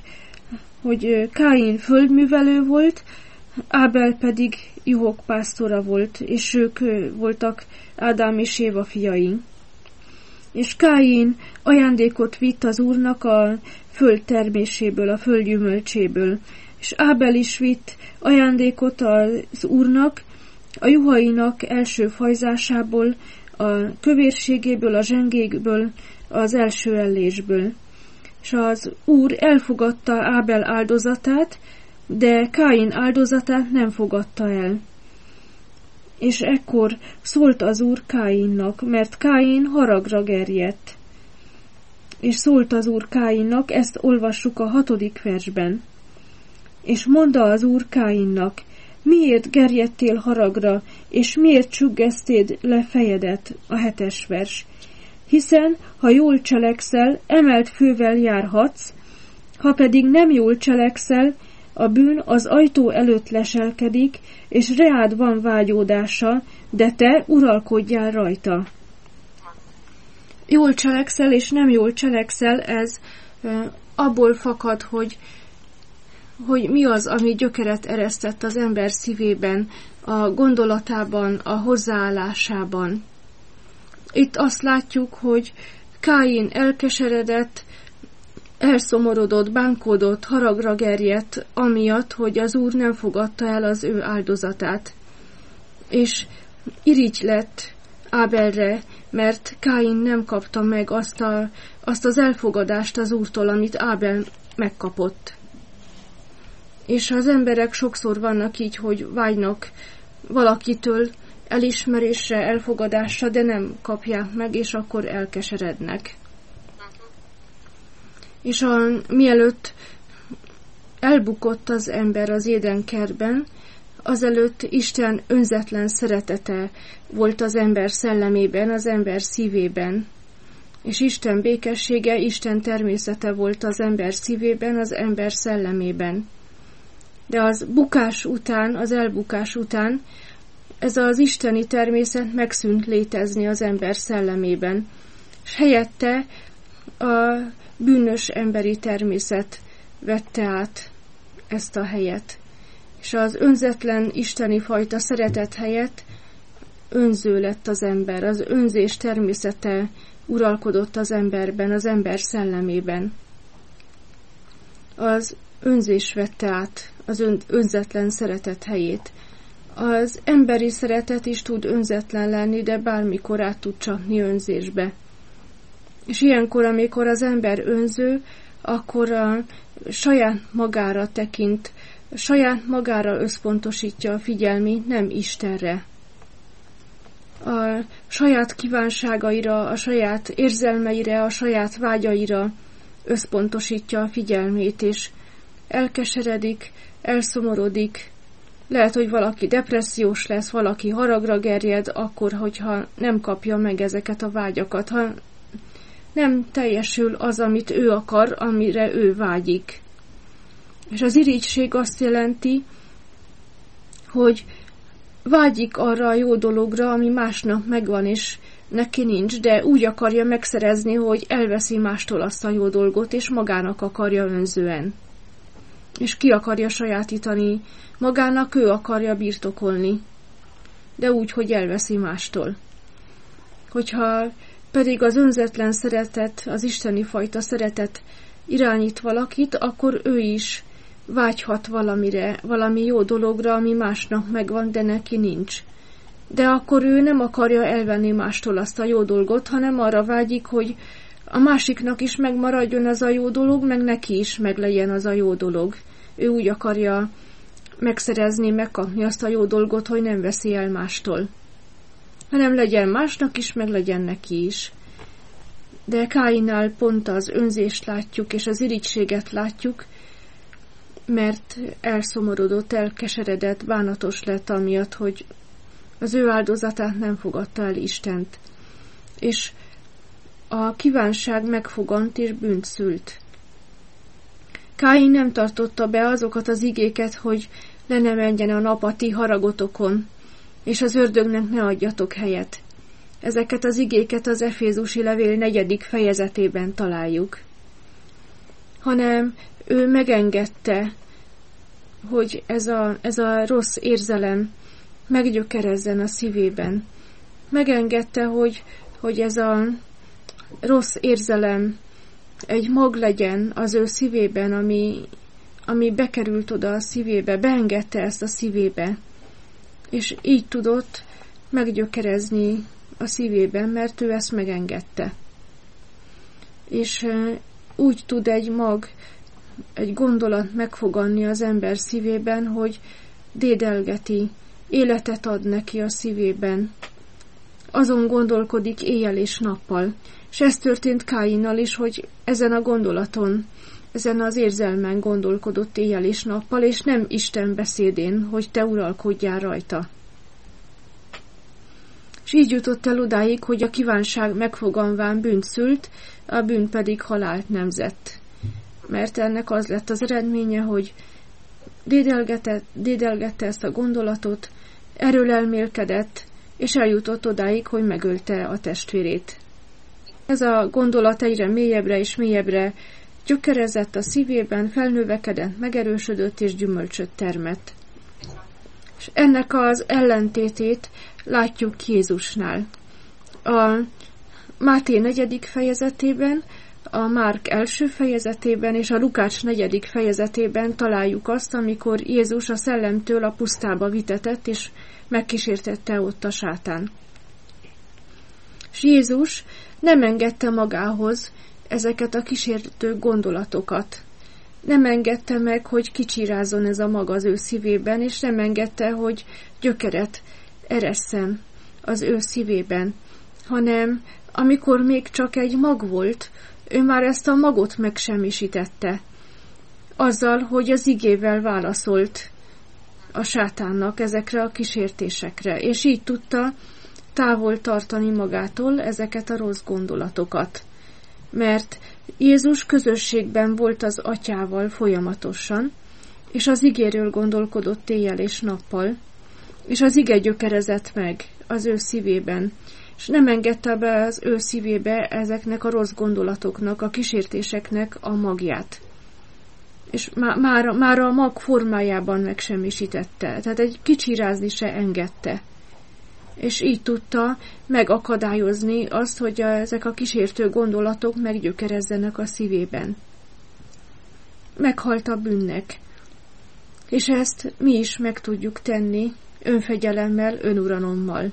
hogy Káin földművelő volt, Ábel pedig juhok pásztora volt, és ők voltak Ádám és Éva fiai. És Káin ajándékot vitt az Úrnak a föld terméséből, a föld gyümölcséből, és Ábel is vitt ajándékot az Úrnak a juhainak első fajzásából, a kövérségéből, a zsengékből, az első ellésből. És az Úr elfogadta Ábel áldozatát, de Káin áldozatát nem fogadta el. És ekkor szólt az Úr Káinnak, mert Káin haragra gerjedt. És szólt az Úr Káinnak, ezt olvassuk a 6. versben. És mondta az Úr Káinnak, miért gerjedtél haragra, és miért csüggesztéd le fejedet, a 7. vers. Hiszen, ha jól cselekszel, emelt fővel járhatsz, ha pedig nem jól cselekszel, a bűn az ajtó előtt leselkedik, és reád van vágyódása, de te uralkodjál rajta. Jól cselekszel, és nem jól cselekszel, ez abból fakad, hogy mi az, ami gyökeret eresztett az ember szívében, a gondolatában, a hozzáállásában. Itt azt látjuk, hogy Káin elkeseredett, elszomorodott, bánkódott, haragra gerjedt, amiatt, hogy az Úr nem fogadta el az ő áldozatát. És irigy lett Ábelre, mert Káin nem kapta meg azt az elfogadást az Úrtól, amit Ábel megkapott. És az emberek sokszor vannak így, hogy vágynak valakitől elismerésre, elfogadásra, de nem kapják meg, és akkor elkeserednek. És mielőtt elbukott az ember az Édenkertben, azelőtt Isten önzetlen szeretete volt az ember szellemében, az ember szívében. És Isten békessége, Isten természete volt az ember szívében, az ember szellemében. De az bukás után, az elbukás után ez az isteni természet megszűnt létezni az ember szellemében, és helyette a bűnös emberi természet vette át ezt a helyet. És az önzetlen isteni fajta szeretet helyett önző lett az ember, az önzés természete uralkodott az emberben, az ember szellemében. Az önzés vette át az önzetlen szeretet helyét. Az emberi szeretet is tud önzetlen lenni, de bármikor át tud csapni önzésbe. És ilyenkor, amikor az ember önző, akkor a saját magára tekint, saját magára összpontosítja a figyelmét, nem Istenre. A saját kívánságaira, a saját érzelmeire, a saját vágyaira összpontosítja a figyelmét, és elkeseredik, elszomorodik. Lehet, hogy valaki depressziós lesz, valaki haragra gerjed, akkor, hogyha nem kapja meg ezeket a vágyakat, ha nem teljesül az, amit ő akar, amire ő vágyik. És az irigység azt jelenti, hogy vágyik arra a jó dologra, ami másnak megvan, és neki nincs, de úgy akarja megszerezni, hogy elveszi mástól azt a jó dolgot, és magának akarja önzően. És ki akarja sajátítani magának, ő akarja birtokolni, de úgy, hogy elveszi mástól. Hogyha pedig az önzetlen szeretet, az isteni fajta szeretet irányít valakit, akkor ő is vágyhat valamire, valami jó dologra, ami másnak megvan, de neki nincs. De akkor ő nem akarja elvenni mástól azt a jó dolgot, hanem arra vágyik, hogy a másiknak is megmaradjon az a jó dolog, meg neki is meglegyen az a jó dolog. Ő úgy akarja megszerezni, megkapni azt a jó dolgot, hogy nem veszi el mástól. Hanem legyen másnak is, meg legyen neki is. De Káinnál pont az önzést látjuk, és az irigységet látjuk, mert elszomorodott, elkeseredett, bánatos lett amiatt, hogy az ő áldozatát nem fogadta el Istent. És a kívánság megfogant és bűnt szült. Káin nem tartotta be azokat az igéket, hogy le ne menjen a nap a ti haragotokon, és az ördögnek ne adjatok helyet. Ezeket az igéket az Efézusi levél 4. fejezetében találjuk. Hanem ő megengedte, hogy ez a rossz érzelem meggyökerezzen a szívében. Megengedte, hogy ez a rossz érzelem egy mag legyen az ő szívében, ami bekerült oda a szívébe, beengedte ezt a szívébe, és így tudott meggyökerezni a szívében, mert ő ezt megengedte. És úgy tud egy mag, egy gondolat megfoganni az ember szívében, hogy dédelgeti, életet ad neki a szívében. Azon gondolkodik éjjel és nappal. És ez történt Káinnal is, hogy ezen a gondolaton, ezen az érzelmen gondolkodott éjjel és nappal, és nem Isten beszédén, hogy te uralkodjál rajta. És így jutott el odáig, hogy a kívánság megfoganván bűnt szült, a bűn pedig halált nemzett. Mert ennek az lett az eredménye, hogy dédelgette ezt a gondolatot, erről elmélkedett, és eljutott odáig, hogy megölte a testvérét. Ez a gondolat egyre mélyebbre és mélyebbre gyökerezett a szívében, felnövekedett, megerősödött és gyümölcsöt termett. És ennek az ellentétét látjuk Jézusnál. A Máté 4. fejezetében, a Márk 1. fejezetében és a Lukács 4. fejezetében találjuk azt, amikor Jézus a szellemtől a pusztába vitetett, és megkísértette ott a sátán. És Jézus nem engedte magához ezeket a kísértő gondolatokat. Nem engedte meg, hogy kicsírázzon ez a mag az ő szívében, és nem engedte, hogy gyökeret eresszen az ő szívében, hanem amikor még csak egy mag volt, ő már ezt a magot megsemmisítette, azzal, hogy az igével válaszolt a sátánnak ezekre a kísértésekre, és így tudta távol tartani magától ezeket a rossz gondolatokat. Mert Jézus közösségben volt az atyával folyamatosan, és az igéről gondolkodott éjjel és nappal, és az ige gyökerezett meg az ő szívében, és nem engedte be az ő szívébe ezeknek a rossz gondolatoknak, a kísértéseknek a magját. És már a mag formájában megsemmisítette, tehát egy kicsirázni se engedte. És így tudta megakadályozni azt, hogy ezek a kísértő gondolatok meggyökerezzenek a szívében. Meghalt a bűnnek, és ezt mi is meg tudjuk tenni önfegyelemmel, önuralommal.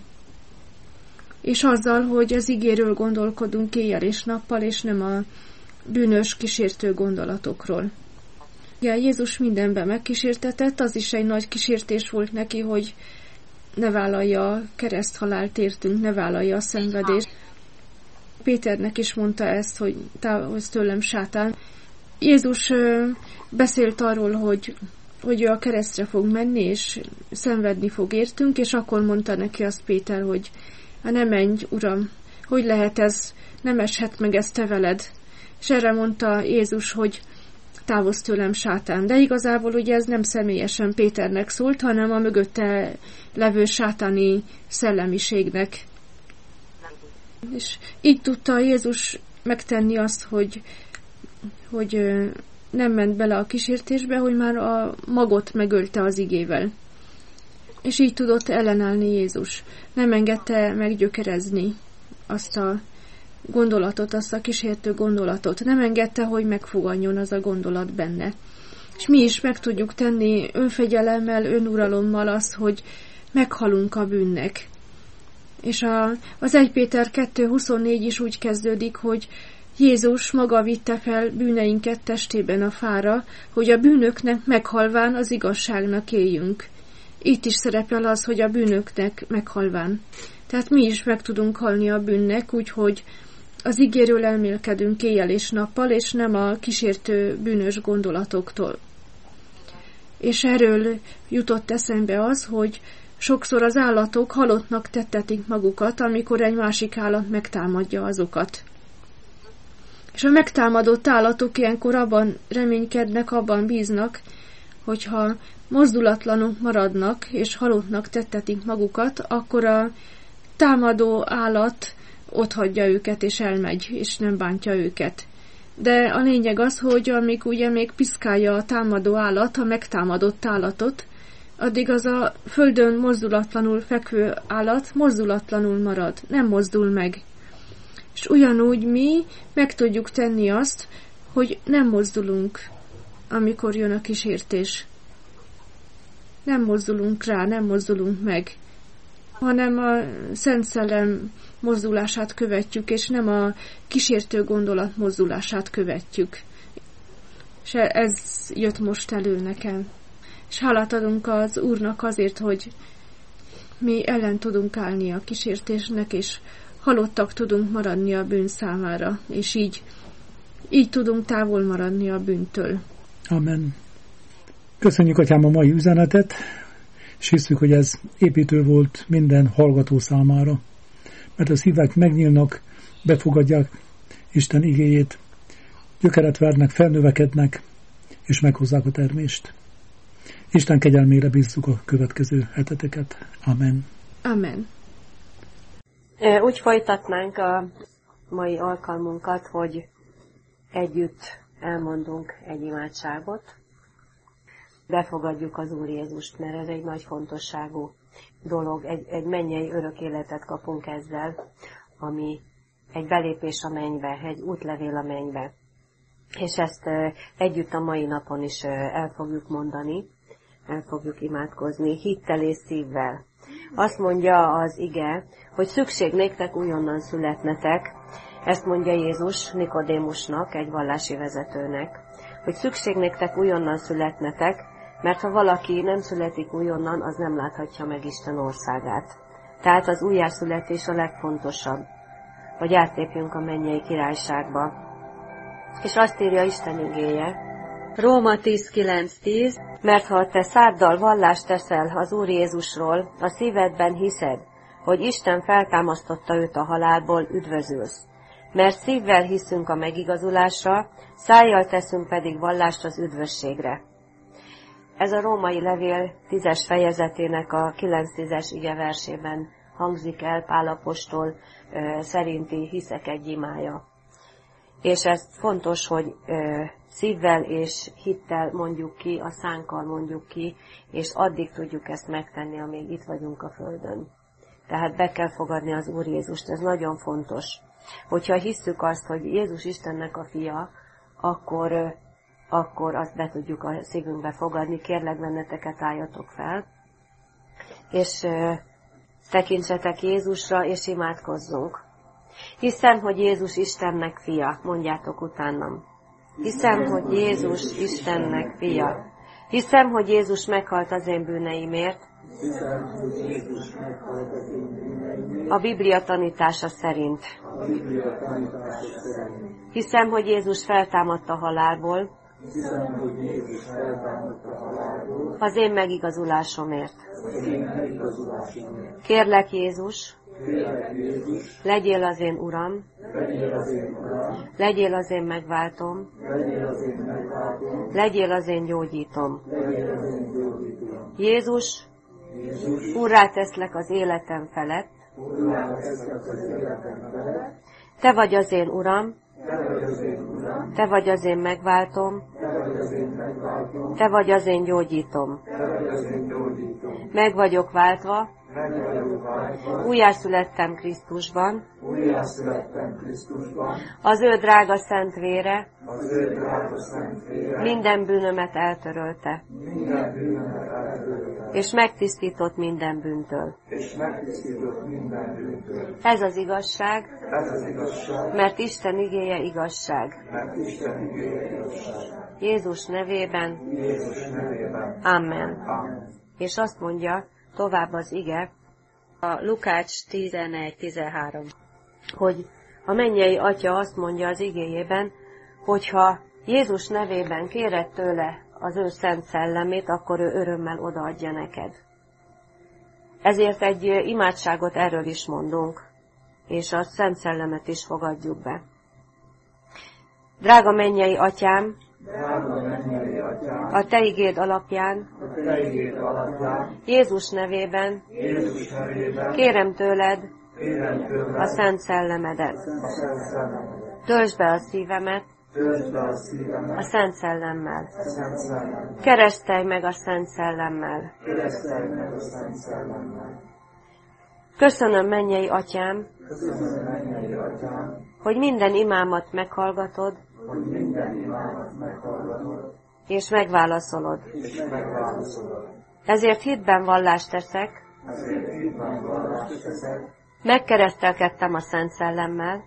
És azzal, hogy az igéről gondolkodunk éjjel és nappal, és nem a bűnös kísértő gondolatokról. Ja, Jézus mindenben megkísértetett, az is egy nagy kísértés volt neki, hogy ne vállalja a kereszthalált értünk, ne vállalja a szenvedést. Péternek is mondta ezt, hogy távozz tőlem, sátán. Jézus beszélt arról, hogy ő a keresztre fog menni, és szenvedni fog értünk, és akkor mondta neki azt Péter, hogy ne menj, Uram, hogy lehet ez, nem eshet meg ez te veled. És erre mondta Jézus, hogy távozz tőlem, sátán. De igazából ugye ez nem személyesen Péternek szólt, hanem a mögötte levő sátáni szellemiségnek. És így tudta Jézus megtenni azt, hogy nem ment bele a kísértésbe, hogy már a magot megölte az igével. És így tudott ellenállni Jézus. Nem engedte meggyökerezni azt a gondolatot, azt a kísértő gondolatot. Nem engedte, hogy megfoganjon az a gondolat benne. És mi is meg tudjuk tenni önfegyelemmel, önuralommal azt, hogy meghalunk a bűnnek. És az 1 Péter 2.24 is úgy kezdődik, hogy Jézus maga vitte fel bűneinket testében a fára, hogy a bűnöknek meghalván az igazságnak éljünk. Itt is szerepel az, hogy a bűnöknek meghalván. Tehát mi is meg tudunk halni a bűnnek, úgyhogy az igéről elmélkedünk éjjel és nappal, és nem a kísértő bűnös gondolatoktól. És erről jutott eszembe az, hogy sokszor az állatok halottnak tettetik magukat, amikor egy másik állat megtámadja azokat. És a megtámadott állatok ilyenkor abban reménykednek, abban bíznak, hogyha mozdulatlanok maradnak, és halottnak tettetik magukat, akkor a támadó állat otthagyja őket, és elmegy, és nem bántja őket. De a lényeg az, hogy amíg ugye még piszkálja a támadó állat, a megtámadott állatot, addig az a földön mozdulatlanul fekvő állat mozdulatlanul marad, nem mozdul meg. És ugyanúgy mi meg tudjuk tenni azt, hogy nem mozdulunk, amikor jön a kísértés. Nem mozdulunk rá, nem mozdulunk meg, hanem a Szent Szellem mozdulását követjük, és nem a kísértő gondolat mozdulását követjük. És ez jött most elő nekem. És hálát adunk az Úrnak azért, hogy mi ellen tudunk állni a kísértésnek, és halottak tudunk maradni a bűn számára, és így tudunk távol maradni a bűntől. Amen. Köszönjük, Atyám, a mai üzenetet, és hiszük, hogy ez építő volt minden hallgató számára, mert a szívek megnyílnak, befogadják Isten igéjét, gyökeret vernek, felnövekednek, és meghozzák a termést. Isten kegyelmére bízzuk a következő heteteket. Amen. Amen. Úgy folytatnánk a mai alkalmunkat, hogy együtt elmondunk egy imádságot. Befogadjuk az Úr Jézust, mert ez egy nagy fontosságú dolog. Egy mennyei örök életet kapunk ezzel, ami egy belépés a mennybe, egy útlevél a mennybe. És ezt együtt a mai napon is el fogjuk mondani, el fogjuk imádkozni hittel és szívvel. Azt mondja az ige, hogy szükség néktek újonnan születnetek, ezt mondja Jézus Nikodémusnak, egy vallási vezetőnek, hogy szükség néktek újonnan születnetek, mert ha valaki nem születik újonnan, az nem láthatja meg Isten országát. Tehát az újjászületés a legfontosabb, hogy átlépjünk a mennyei királyságba. És azt írja Isten igéje, Róma 10.9.10, mert ha te száddal vallást teszel az Úr Jézusról, a szívedben hiszed, hogy Isten feltámasztotta őt a halálból, üdvözülsz. Mert szívvel hiszünk a megigazulásra, szájjal teszünk pedig vallást az üdvösségre. Ez a római levél 10. fejezetének a 9-10 igeversében hangzik el Pál apostol szerinti hiszek egy imája. És ez fontos, hogy szívvel és hittel mondjuk ki, a szánkkal mondjuk ki, és addig tudjuk ezt megtenni, amíg itt vagyunk a földön. Tehát be kell fogadni az Úr Jézust, ez nagyon fontos. Hogyha hisszük azt, hogy Jézus Istennek a fia, akkor azt be tudjuk a szívünkbe fogadni. Kérlek benneteket, álljatok fel, és tekintsetek Jézusra, és imádkozzunk. Hiszem, hogy Jézus Istennek fia, mondjátok utánam. Hiszem, hogy Jézus Istennek fia. Hiszem, hogy Jézus meghalt az én bűneimért. A Biblia tanítása szerint. Hiszem, hogy Jézus feltámadt a halálból. Az én megigazulásomért. Kérlek Jézus, legyél az én Uram, legyél az én megváltom, legyél az én gyógyítom. Jézus, Úrrá teszlek az életem felett, te vagy az én Uram, te vagy az én megváltom, te vagy az én gyógyítom. Meg vagyok váltva, újjászülettem Krisztusban, az ő drága szent vére minden bűnömet eltörölte, és megtisztított minden bűntől. Ez az igazság, mert Isten igéje igazság. Jézus nevében, Amen. És azt mondja tovább az ige, a Lukács 11.13, hogy a mennyei Atya azt mondja az igéjében, hogyha Jézus nevében kéred tőle az ő szent szellemét, akkor ő örömmel odaadja neked. Ezért egy imádságot erről is mondunk, és a szent szellemet is fogadjuk be. Drága mennyei Atyám, a Te igéd alapján, Jézus nevében kérem tőled a Szent Szellemedet. Töltsd be a szívemet a Szent Szellemmel. Keresztelj meg a Szent Szellemmel. Köszönöm, mennyei Atyám, hogy minden imámat meghallgatod, és megválaszolod. Ezért hitben vallást teszek, megkeresztelkedtem a Szent Szellemmel,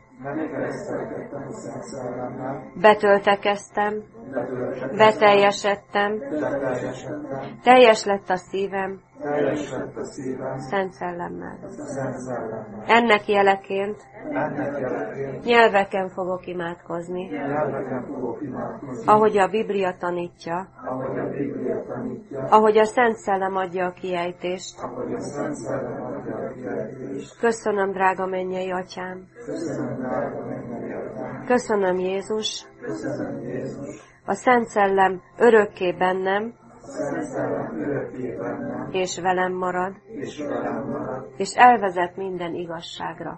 betöltekeztem, beteljesedtem, teljes lett a szívem Szent Szellemmel. Ennek jeleként nyelveken fogok imádkozni, ahogy a Biblia tanítja, ahogy a Szent Szellem adja a kiejtést. Köszönöm, drága mennyei Atyám. Köszönöm, Jézus. A Szent Szellem örökké bennem, és velem marad, és elvezet minden igazságra.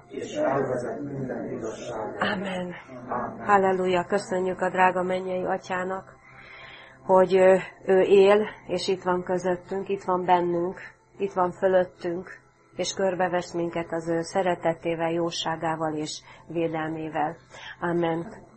Amen. Halleluja, köszönjük a drága mennyei Atyának, hogy ő él, és itt van közöttünk, itt van bennünk, itt van fölöttünk, és körbevesz minket az ő szeretetével, jóságával és védelmével. Amen.